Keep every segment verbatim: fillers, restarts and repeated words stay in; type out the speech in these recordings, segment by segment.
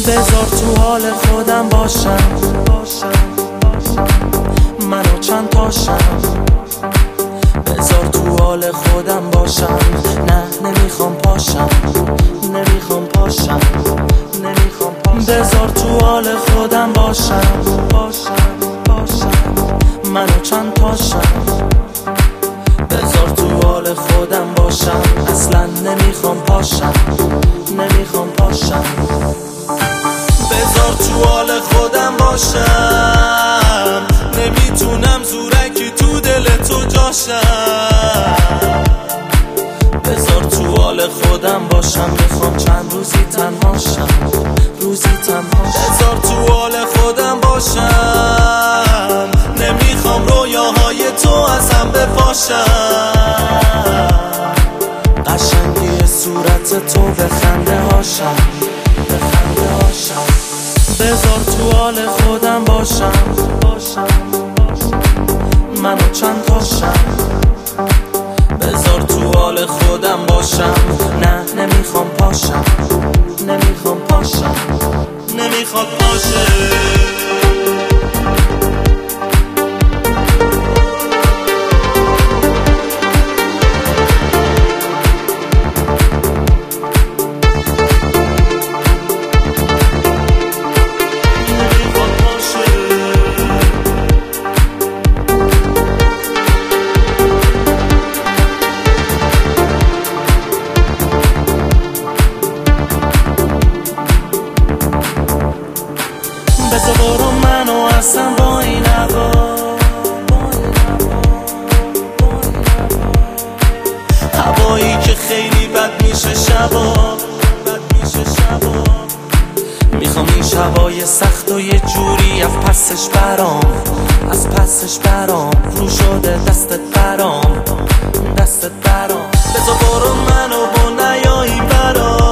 بذار تو حال خودم باشم، منو چند تاشم. بذار تو حال خودم باشم، نه نمیخوام پاشم، نمیخوام پاشم، نمیخوام پاشم. بذار تو حال خودم باشم، باشم، باشم، منو چند تاشم. بذار تو حال خودم باشم، اصلا نمیخوام پاشم، نمیخوام پاشم. بذار تو حال خودم باشم، نمیتونم زورکی تو دل تو جاشم. بذار تو حال خودم باشم، میخوام چند روزی تنهاشم، روزی تنهاشم. بذار تو حال خودم باشم، نمیخوام رویاهای تو از هم بپاشم. قشنگی صورت تو به خنده هاشم، به خنده هاشم. بذار تو حال خودم باشم، باشم، منو چند تاشم. بذار تو حال خودم باشم، نه نمیخوام پاشم، نمیخوام پاشم، نمیخواد پاشه. بذار برو منو اصلا با این هوا، هوایی که خیلی بد میشه شبا، بد میشه شبا. میخوام این شبای سخت و یه جوری از پسش برام، از پسش برام. رو شده دستت برام، دستت برام. بذار برو منو با نیایی برام،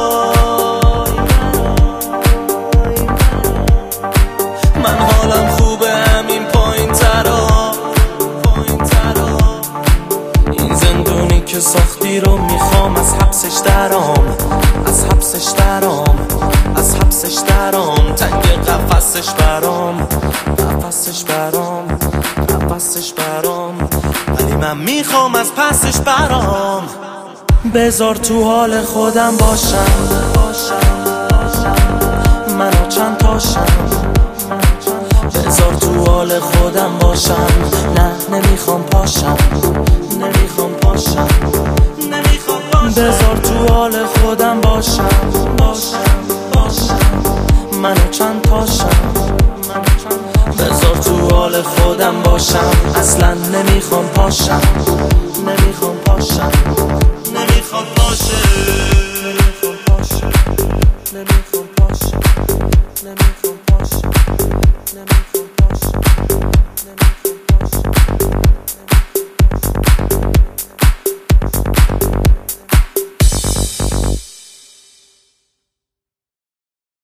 من حالم خوبه همین پایین ترا، پایین ترا. این زندونی که ساختی رو میخوام از حبسش درام، از حبسش درام، از حبسش درام. تنگ قفسش برام، قفسش برام، قفسش برام. ولی من میخوام از پسش برام. بذار تو حال خودم باشم، باشم، منو چند تاشم. بذار تو حال خودم باشم، نه نمیخوام پاشم، نمیخوام پاشم، نمیخوام پاشم. بذار تو حال خودم باشم، باشم، باشم، منو چند تاشم. بذار تو حال خودم باشم، اصلا نمیخوام پاشم.